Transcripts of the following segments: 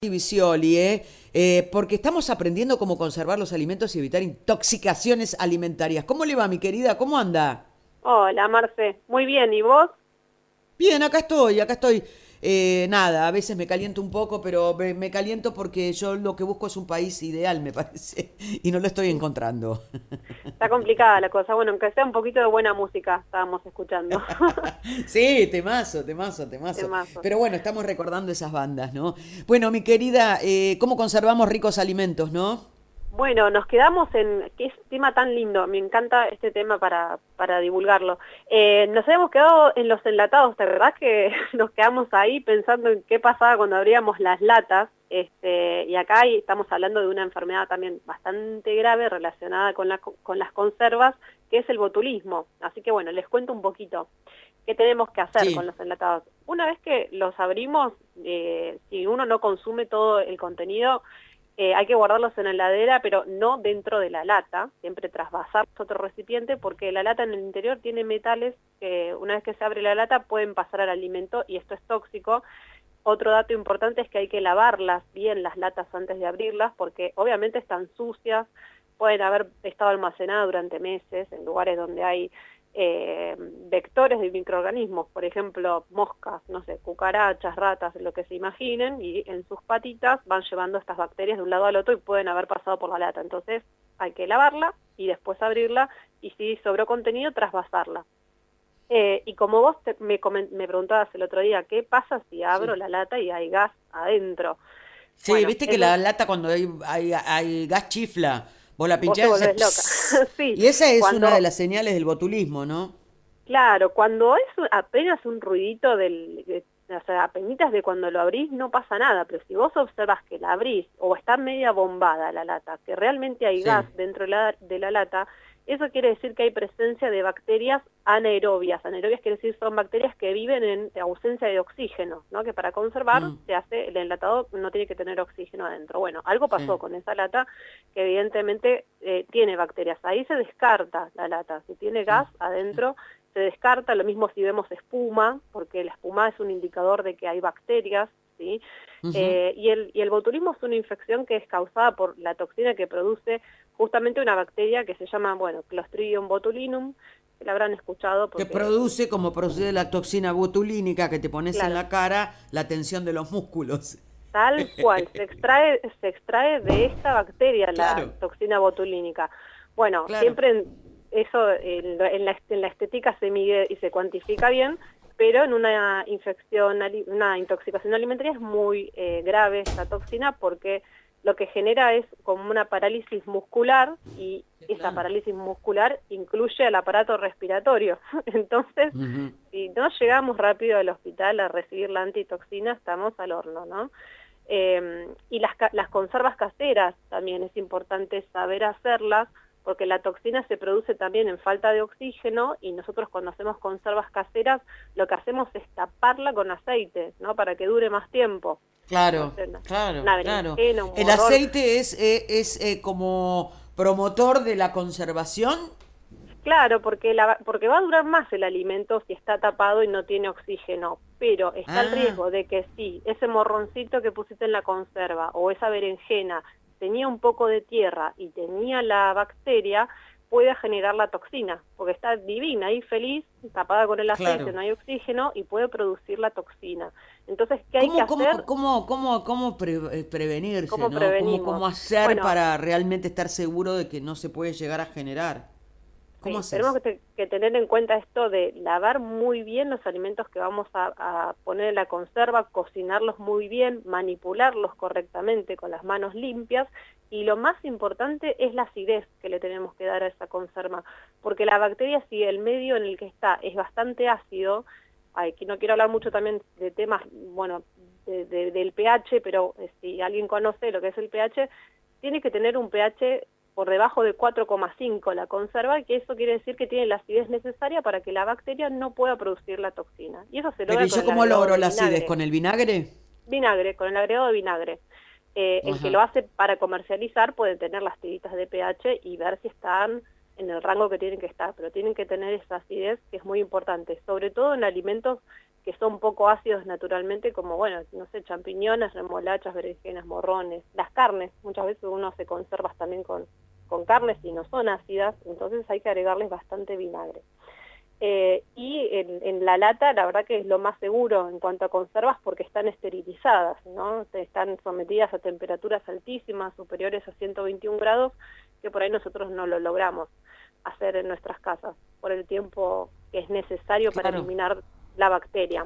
Visioli, porque estamos aprendiendo cómo conservar los alimentos y evitar intoxicaciones alimentarias. ¿Cómo le va, mi querida? ¿Cómo anda? Hola, Marce. Muy bien, ¿y vos? Bien, acá estoy, acá estoy. Nada, a veces me caliento un poco, pero me caliento porque yo lo que busco es un país ideal, me parece, y no lo estoy encontrando. Está complicada la cosa. Bueno, aunque sea un poquito de buena música, estábamos escuchando. Sí, temazo, temazo, temazo. Temazo. Pero bueno, estamos recordando esas bandas, ¿no? Bueno, mi querida, ¿cómo conservamos ricos alimentos, no? Bueno, nos quedamos en... Qué tema tan lindo. Me encanta este tema para divulgarlo. Nos habíamos quedado en los enlatados, ¿te acordás que nos quedamos ahí pensando en qué pasaba cuando abríamos las latas? Y acá estamos hablando de una enfermedad también bastante grave relacionada con las conservas, que es el botulismo. Así que bueno, les cuento un poquito qué tenemos que hacer con Sí. los enlatados. Una vez que los abrimos, si uno no consume todo el contenido, hay que guardarlos en la heladera, pero no dentro de la lata, siempre trasvasar otro recipiente, porque la lata en el interior tiene metales que una vez que se abre la lata pueden pasar al alimento y esto es tóxico. Otro dato importante es que hay que lavarlas bien las latas antes de abrirlas, porque obviamente están sucias, pueden haber estado almacenadas durante meses en lugares donde hay vectores de microorganismos, por ejemplo, moscas, no sé, cucarachas, ratas, lo que se imaginen, y en sus patitas van llevando estas bacterias de un lado al otro y pueden haber pasado por la lata. Entonces hay que lavarla y después abrirla y si sobró contenido, trasvasarla. Y como vos me preguntabas el otro día, ¿qué pasa si abro Sí. la lata y hay gas adentro? Sí, Bueno, viste que eso la lata cuando hay gas chifla, vos la vos te pinchás y hace volvés loca. pss. Sí, Y esa es una de cuando las señales del botulismo, ¿no? claro, cuando es apenas un ruidito o sea, apenitas de cuando lo abrís no pasa nada, pero si vos observas que la abrís o está media bombada la lata, que realmente hay gas Sí. dentro de la lata, eso quiere decir que hay presencia de bacterias anaerobias. Anaerobias quiere decir son bacterias que viven en ausencia de oxígeno, ¿no? Que para conservar Mm, se hace, el enlatado no tiene que tener oxígeno adentro. Bueno, algo pasó sí. con esa lata que evidentemente tiene bacterias. Ahí se descarta la lata. Si tiene Sí. gas adentro, se descarta. Lo mismo si vemos espuma, porque la espuma es un indicador de que hay bacterias, ¿sí? Ujú. Y el botulismo es una infección que es causada por la toxina que produce justamente una bacteria que se llama, bueno, Clostridium botulinum, que la habrán escuchado Que porque, produce, como procede la toxina botulínica que te pones en claro, la cara, la tensión de los músculos. tal cual, se extrae de esta bacteria la Claro, toxina botulínica. Bueno, claro. siempre eso en la estética se mide y se cuantifica bien, pero en una infección, una intoxicación alimentaria es muy grave esta toxina porque lo que genera es como una parálisis muscular y Sí, esa claro. parálisis muscular incluye al aparato respiratorio. Entonces, Ujú. si no llegamos rápido al hospital a recibir la antitoxina, estamos al horno, ¿no? Y las conservas caseras también es importante saber hacerlas porque la toxina se produce también en falta de oxígeno y nosotros cuando hacemos conservas caseras lo que hacemos es taparla con aceite, ¿no? Para que dure más tiempo. No Claro, sé, claro, una claro. berenjena, un El morrón. aceite es como promotor de la conservación. Claro, porque va a durar más el alimento si está tapado y no tiene oxígeno, pero está el Ah, riesgo de que si ese morroncito que pusiste en la conserva o esa berenjena tenía un poco de tierra y tenía la bacteria, pueda generar la toxina, porque está divina y feliz, tapada con el aceite, claro. no hay oxígeno y puede producir la toxina. Entonces, ¿qué hay que ¿Cómo hacer? prevenirse, ¿Cómo no? prevenimos? ¿Cómo hacer Bueno, para realmente estar seguro de que no se puede llegar a generar? ¿Cómo sí, tenemos haces? que tener en cuenta esto de lavar muy bien los alimentos que vamos a poner en la conserva, cocinarlos muy bien, manipularlos correctamente con las manos limpias y lo más importante es la acidez que le tenemos que dar a esa conserva, porque la bacteria si el medio en el que está es bastante ácido, aquí no quiero hablar mucho también de temas, bueno, del pH, pero si alguien conoce lo que es el pH, tiene que tener un pH por debajo de 4,5 la conserva, que eso quiere decir que tiene la acidez necesaria para que la bacteria no pueda producir la toxina. Y eso se Pero logra ¿y con yo el cómo agregado logro de la acidez? vinagre. ¿Con el vinagre? Vinagre, con el agregado de vinagre. El que Ajá. lo hace para comercializar puede tener las tiritas de pH y ver si están en el rango que tienen que estar, pero tienen que tener esa acidez que es muy importante, sobre todo en alimentos que son poco ácidos naturalmente, como, bueno, no sé, champiñones, remolachas, berenjenas, morrones, las carnes. Muchas veces uno se conserva también con carnes y no son ácidas, entonces hay que agregarles bastante vinagre. Y en la lata, la verdad que es lo más seguro en cuanto a conservas porque están esterilizadas, ¿no? Están sometidas a temperaturas altísimas, superiores a 121 grados, que por ahí nosotros no lo logramos hacer en nuestras casas por el tiempo que es necesario para Claro, eliminar la bacteria.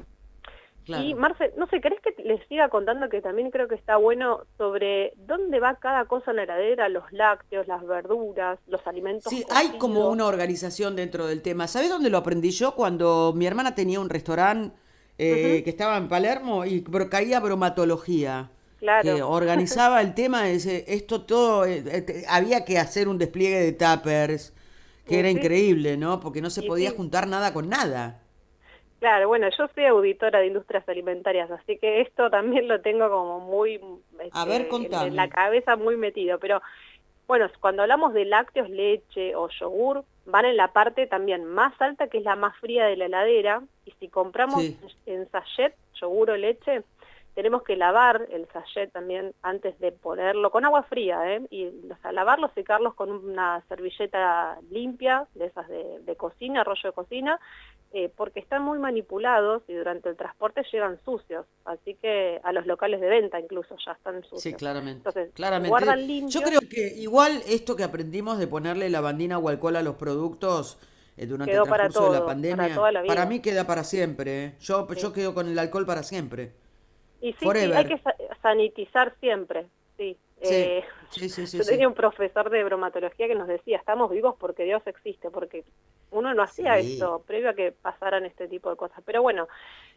Y claro. Marce, no sé, ¿querés que les siga contando que también creo que está bueno sobre dónde va cada cosa en la heladera, los lácteos, las verduras, los alimentos Sí, hay como cocidos? una organización dentro del tema. ¿Sabés dónde lo aprendí yo? Cuando mi hermana tenía un restaurante Ujú, que estaba en Palermo y caía bromatología, que claro. organizaba el tema de esto todo, había que hacer un despliegue de tuppers, que era Sí, increíble, ¿no? Porque no se y podía sí. juntar nada con nada. Claro, bueno, yo soy auditora de industrias alimentarias, así que esto también lo tengo como muy A ver, en contame. la cabeza, muy metido. Pero bueno, cuando hablamos de lácteos, leche o yogur, van en la parte también más alta, que es la más fría de la heladera, y si compramos Sí, en sachet, yogur o leche, tenemos que lavar el sachet también antes de ponerlo con agua fría, ¿eh? Y o sea, lavarlos, secarlos con una servilleta limpia, de esas de cocina, rollo de cocina, porque están muy manipulados y durante el transporte llegan sucios, así que a los locales de venta incluso ya están sí, sucios. claramente. Entonces, se Claramente. guardan Yo limpios, creo que igual esto que aprendimos de ponerle lavandina o alcohol a los productos durante el quedó para transcurso de la todo, para pandemia, toda la para vida. mí queda para siempre. Yo Sí. quedo con el alcohol para siempre. Y sí, sí, hay Forever. que sanitizar siempre, sí. Sí, sí, sí, sí, Yo tenía sí. un profesor de bromatología que nos decía, estamos vivos porque Dios existe, porque uno no hacía Sí. esto previo a que pasaran este tipo de cosas. Pero bueno,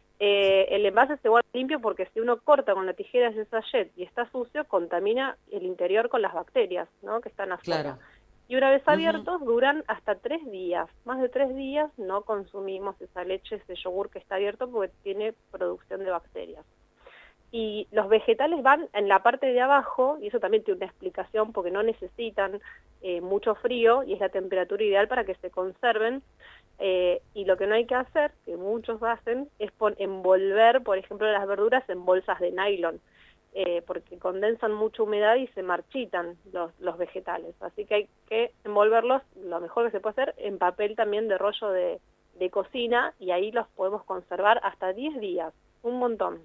el envase se guarda limpio porque si uno corta con la tijera ese sachet y está sucio, contamina el interior con las bacterias, ¿no? Que están afuera. Claro. Y una vez Ujú. abiertos duran hasta 3 días. Más de 3 días no consumimos esa leche, ese yogur que está abierto porque tiene producción de bacterias. Y los vegetales van en la parte de abajo, y eso también tiene una explicación porque no necesitan mucho frío y es la temperatura ideal para que se conserven. Y lo que no hay que hacer, que muchos hacen, es envolver, por ejemplo, las verduras en bolsas de nylon, porque condensan mucha humedad y se marchitan los vegetales. Así que hay que envolverlos, lo mejor que se puede hacer, en papel también de rollo de cocina, y ahí los podemos conservar hasta 10 días, un montón.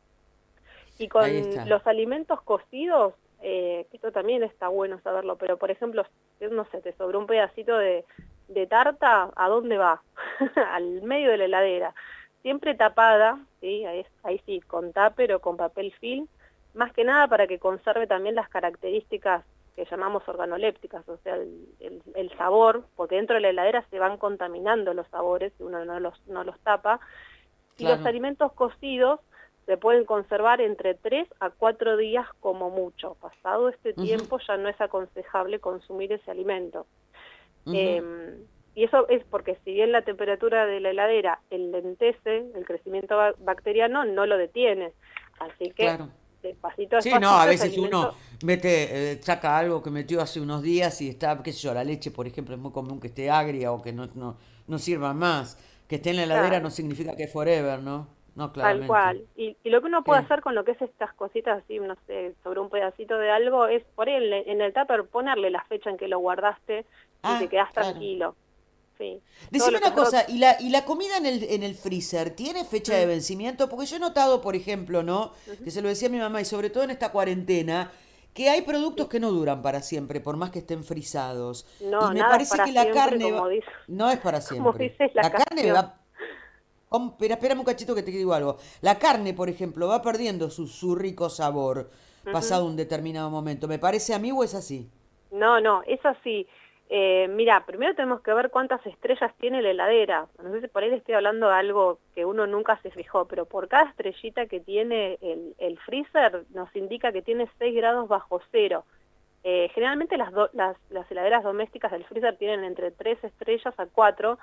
Y Ahí con está. los alimentos cocidos, que esto también está bueno saberlo, pero por ejemplo, no sé, te sobró un pedacito de tarta, ¿a dónde va? Al medio de la heladera. Siempre tapada, ¿sí? Ahí sí, con tupper o con papel film, más que nada para que conserve también las características que llamamos organolépticas, o sea, el sabor, porque dentro de la heladera se van contaminando los sabores si uno no los tapa. Y los Claro. alimentos cocidos se pueden conservar entre 3 a 4 días como mucho. Pasado este Ujú, tiempo ya no es aconsejable consumir ese alimento. ujú. Eh, y eso es porque si bien la temperatura de la heladera enlentece el crecimiento bacteriano, no lo detiene. Así que Claro. despacito, Sí, no, a despacito ese veces uno alimento, mete, saca algo que metió hace unos días y está, qué sé yo, la leche, por ejemplo, es muy común que esté agria o que no sirva más. Que esté en la heladera no claro. significa que es forever, ¿no? No, Tal claramente. cual. Y lo que uno puede ¿Qué? hacer con lo que es estas cositas así, no sé, sobre un pedacito de algo, es por ahí en el tupper ponerle la fecha en que lo guardaste y te Ah, quedás claro. tranquilo. Sí. Todo Decime lo que una es cosa, ¿y la comida en el freezer tiene fecha de mm, vencimiento? Porque yo he notado, por ejemplo, ¿no? ujú. Que se lo decía a mi mamá, y sobre todo en esta cuarentena, que hay productos Sí. que no duran para siempre, por más que estén frisados. Y No, me nada es parece que para la siempre, carne como dice, no es para como siempre. dice la La carne canción. va... Espérame un cachito que te digo algo. La carne, por ejemplo, va perdiendo su rico sabor Ujú. pasado un determinado momento. ¿Me parece a mí o es así? No, no, es así. Mira, primero tenemos que ver cuántas estrellas tiene la heladera. No sé si por ahí le estoy hablando de algo que uno nunca se fijó, pero por cada estrellita que tiene el freezer nos indica que tiene 6 grados bajo cero. Generalmente las heladeras domésticas del freezer tienen entre 3 estrellas a 4.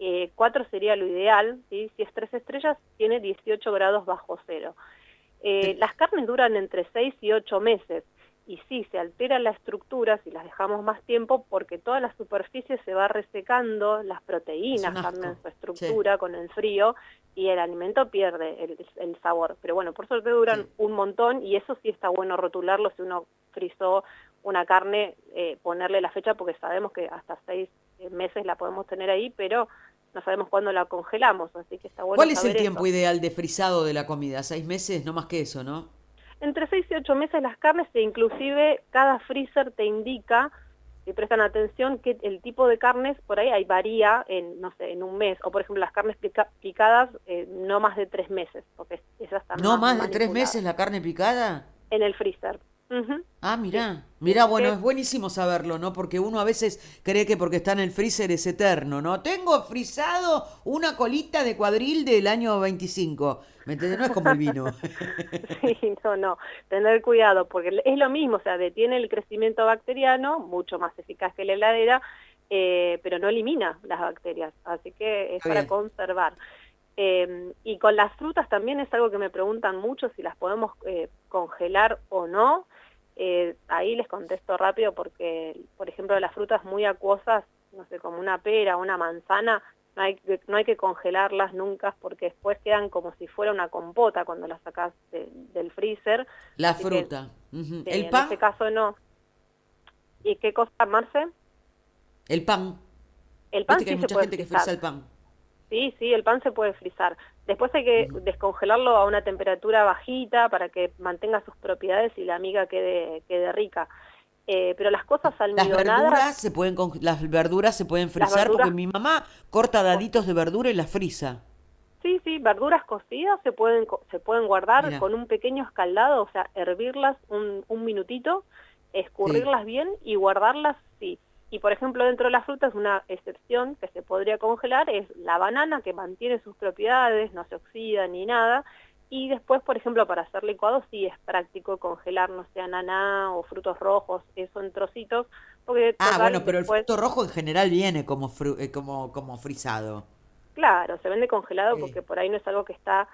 4 sería lo ideal, ¿sí? Si es 3 estrellas, tiene 18 grados bajo cero. Te- Las carnes duran entre 6 y 8 meses. y sí, se altera la estructura si las dejamos más tiempo porque toda la superficie se va resecando, las Es proteínas un cambian asco. su Sí, estructura con el frío y el alimento pierde el sabor. Pero bueno, por suerte duran sí. un montón y eso sí está bueno rotularlo si uno frizó una carne, ponerle la fecha porque sabemos que hasta 6 meses la podemos tener ahí, pero no sabemos cuándo la congelamos, así que está bueno ¿Cuál es el saber tiempo eso. ideal de frisado de la comida? ¿6 meses? No más que eso, ¿no? Entre 6 y 8 meses las carnes e inclusive cada freezer te indica, si prestan atención, que el tipo de carnes por ahí varía en, no sé, en un mes, o por ejemplo las carnes picadas no más de 3 meses, porque esas están ¿No más más de tres manipuladas. meses la carne picada? En el freezer. Ujú. Ah, Sí. mirá, Así bueno, que es buenísimo saberlo, ¿no? Porque uno a veces cree que porque está en el freezer es eterno, ¿no? Tengo frisado una colita de cuadril del año 25, ¿me entiendes? No es como el vino. sí, no, tener cuidado, porque es lo mismo, o sea, detiene el crecimiento bacteriano, mucho más eficaz que la heladera, pero no elimina las bacterias, así que es Está para bien. conservar. Y con las frutas también es algo que me preguntan mucho si las podemos congelar o no. Ahí les contesto rápido porque, por ejemplo, las frutas muy acuosas, no sé, como una pera, una manzana, no hay que congelarlas nunca porque después quedan como si fuera una compota cuando las sacas del freezer. La Así que fruta. Ujú. sí, El en ese pan, caso no. ¿Y qué cosa, Marce? el pan. El Viste pan que hay sí se mucha puede gente que frisa frizar. el pan. Sí, sí, el pan se puede frizar. Después hay que descongelarlo a una temperatura bajita para que mantenga sus propiedades y la miga quede rica. Pero las cosas almidonadas, Las verduras se pueden las frizar porque verduras mi mamá corta daditos cocidas. de verdura y las frisa. Sí, sí, verduras cocidas se pueden guardar Mira, con un pequeño escaldado, o sea, hervirlas un minutito, sí, escurrirlas bien y guardarlas, sí. Y por ejemplo, dentro de las frutas, una excepción que se podría congelar es la banana, que mantiene sus propiedades, no se oxida ni nada. Y después, por ejemplo, para hacer licuados, sí es práctico congelar, no sé, ananá o frutos rojos, eso en trocitos, porque ah, bueno, total, pero el después fruto rojo en general viene como frisado. claro, se vende congelado Sí. porque por ahí no es algo que está,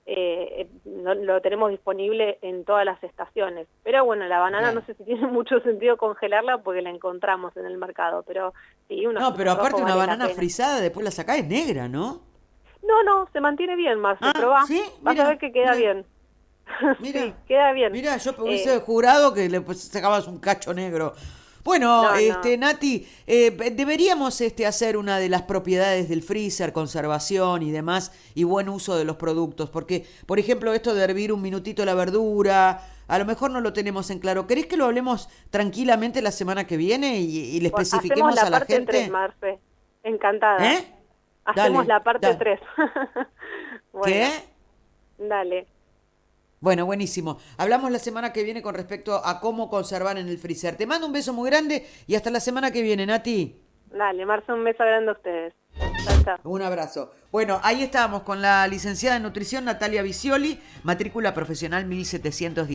no lo tenemos disponible en todas las estaciones. Pero bueno, la banana no Claro. sé si tiene mucho sentido congelarla porque la encontramos en el mercado, pero sí, unos No, pero frutos aparte rojos una vale la banana pena. frisada, después la sacás, es negra, ¿no? No, no, se mantiene bien, Marce, Ah, probá, sí, vas a ver mira, que queda mira, bien. mira, Sí, queda bien. mira, yo Eh, hubiese jurado que le sacabas un cacho negro. Bueno, no, no. Nati, deberíamos hacer una de las propiedades del freezer, conservación y demás, y buen uso de los productos, porque, por ejemplo, esto de hervir un minutito la verdura, a lo mejor no lo tenemos en claro. ¿Querés que lo hablemos tranquilamente la semana que viene y le Bueno, hacemos especifiquemos la a la parte 3, gente? Marce. Encantada. ¿Eh? Hacemos Dale, la parte dale. 3. ¿Qué? Bueno, dale. Bueno, buenísimo. Hablamos la semana que viene con respecto a cómo conservar en el freezer. Te mando un beso muy grande y hasta la semana que viene, Nati. Dale, Marce, un beso grande a ustedes. Chao, chao. Un abrazo. Bueno, ahí estábamos con la licenciada en nutrición Natalia Visioli, matrícula profesional 1710.